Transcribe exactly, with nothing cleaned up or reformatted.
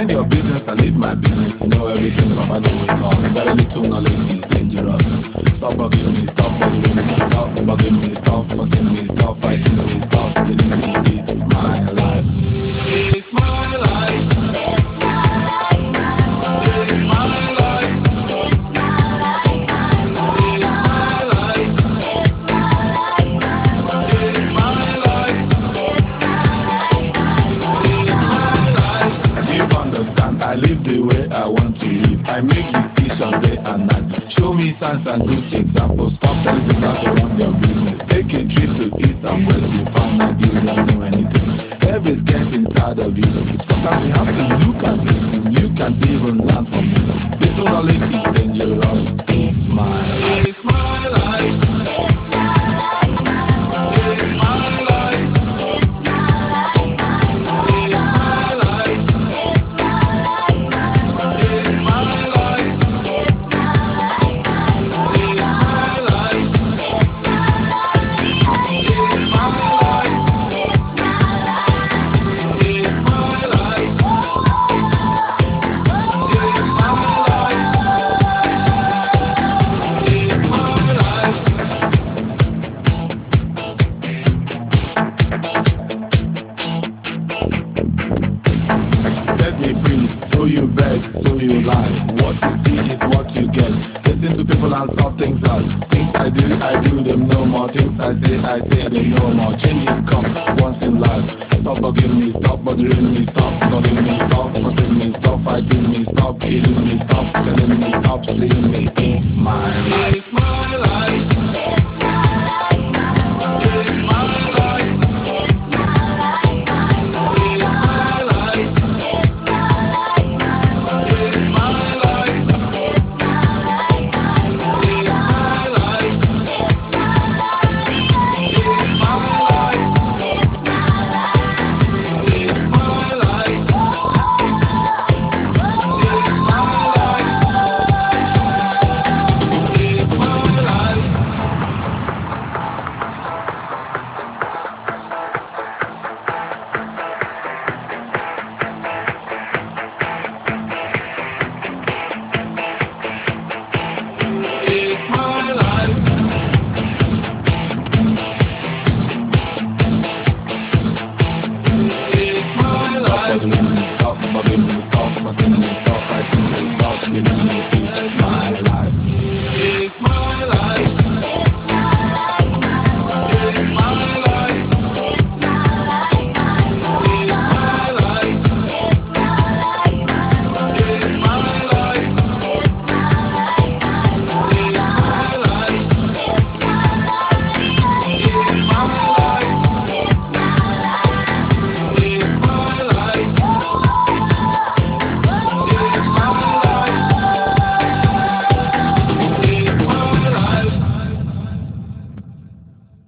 Mind your business, I leave my business. You know everything about I know it all. Very little knowledge is dangerous. Stop bugging me, stop bothering me, stop bugging me, stop fussing me, stop fighting me, stop killing me. It's my life. It's my life. It's my life, my world. It's my life. It's my life, my world. It's my life. It's my life, my world. It's my life. It's my life, my world. It's my life. Do you understand? I live the way I want to live. I make decisions day and night. Show me signs and good examples. Stop telling people how to run their business. Take a trip to east and west. You find out you don't know anything. Everything's getting tired of you. Sometimes you have to look and listen. You can even learn from me. Little knowledge is dangerous. It's my life. It's my life. It's my life, my world. It's my life. It's my life, my world. It's my life. It's my life, my world. It's my life. It's my life, my world. It's my life. It's my life, It's my life. it's my life. It's my life. It's my life. It's my life. Set me free, so you beg, so you lie. What you see is what you get. Listen to people and sort things out. Things I do, I do them no more. Things I say, I say them no more. Changes come once in life. Stop bugging me, stop bothering me, stop calling me, stop fussing me, stop fighting me, stop killing me, stop telling me, stop seeing me. It's my life. It's my life. It's my life, my world. It's my life. It's my life, my world. It's my life. It's my life, my world. It's my life. It's my life, my world. It's my life. It's my life, It's my life. it's my life. It's my life. It's my life. It's my life. It's my life. It's my life. Stop bugging me, stop bugging me,